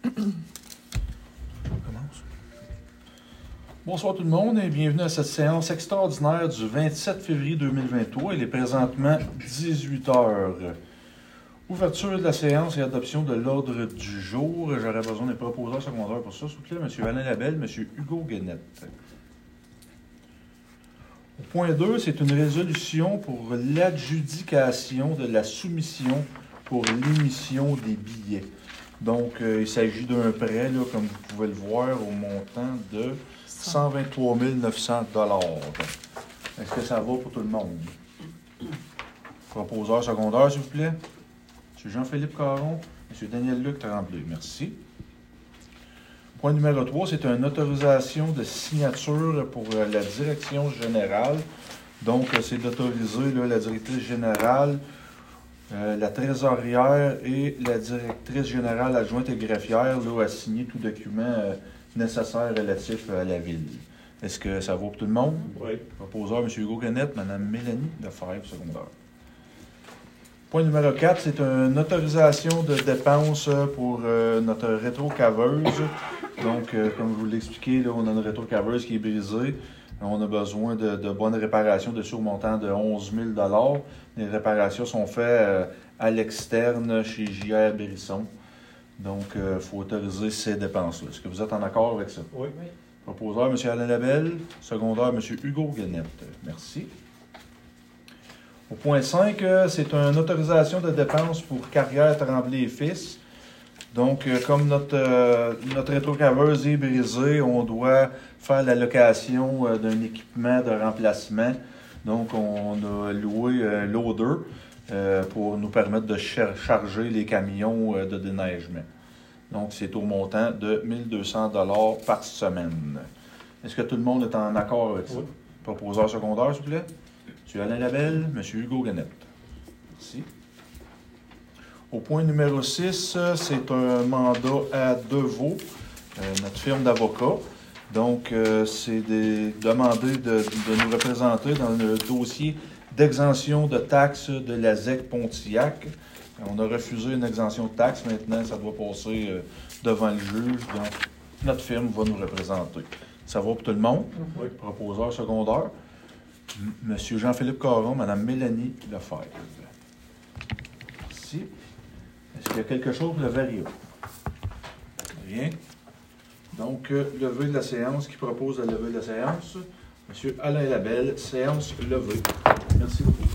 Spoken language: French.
Bonsoir tout le monde et bienvenue à cette séance extraordinaire du 27 février 2023. Il est présentement 18h. Ouverture de la séance et adoption de l'ordre du jour. J'aurais besoin des proposeurs secondaires pour ça, s'il vous plaît. M. Alain Labelle, M. Hugo Guénette. Au point 2, c'est une résolution pour l'adjudication de la soumission pour l'émission des billets. Donc, il s'agit d'un prêt, là, comme vous pouvez le voir, au montant de 123 900 $. Est-ce que ça va pour tout le monde? Proposeur secondaire, s'il vous plaît. M. Jean-Philippe Caron, M. Daniel-Luc Tremblay. Merci. Point numéro 3, c'est une autorisation de signature pour la direction générale. Donc, c'est d'autoriser la directrice générale, la trésorière et la directrice générale adjointe et greffière à signer tout document nécessaire relatif à la ville. Est-ce que ça vaut pour tout le monde? Oui. Proposeur, M. Hugo Guénette, Mme Mélanie Lefebvre, secondaire. Point numéro 4, c'est une autorisation de dépenses pour notre rétro-caveuse. Donc, comme je vous l'ai expliqué, là, on a une rétro-caveuse qui est brisée. On a besoin de bonnes réparations dessus au montant de 11 000 $. Les réparations sont faites à l'externe chez J.R. Bérisson. Donc, il faut autoriser ces dépenses-là. Est-ce que vous êtes en accord avec ça? Oui. Proposeur, M. Alain Labelle. Secondaire, M. Hugo Guénette. Merci. Au point 5, c'est une autorisation de dépenses pour Carrière Tremblay et Fils. Donc, comme notre rétrocaveuse est brisée, on doit faire la location d'un équipement de remplacement. Donc, on a loué loader pour nous permettre de charger les camions de déneigement. Donc, c'est au montant de 1 200 $ par semaine. Est-ce que tout le monde est en accord avec ça? Oui. Proposeur secondaire, s'il vous plaît. M. Alain Labelle, M. Hugo Guénette. Merci. Au point numéro 6, c'est un mandat à Deveau, notre firme d'avocats. Donc, c'est demander de nous représenter dans le dossier d'exemption de taxes de la ZEC Pontiac. On a refusé une exemption de taxes. Maintenant, ça doit passer devant le juge. Donc, notre firme va nous représenter. Ça va pour tout le monde? Oui. Proposeur secondaire. M. Jean-Philippe Caron, Mme Mélanie Lefebvre. Merci. Est-ce qu'il y a quelque chose pour le VARIA? Rien. Donc, levée de la séance. Qui propose la levée de la séance? M. Alain Labelle, séance levée. Merci beaucoup.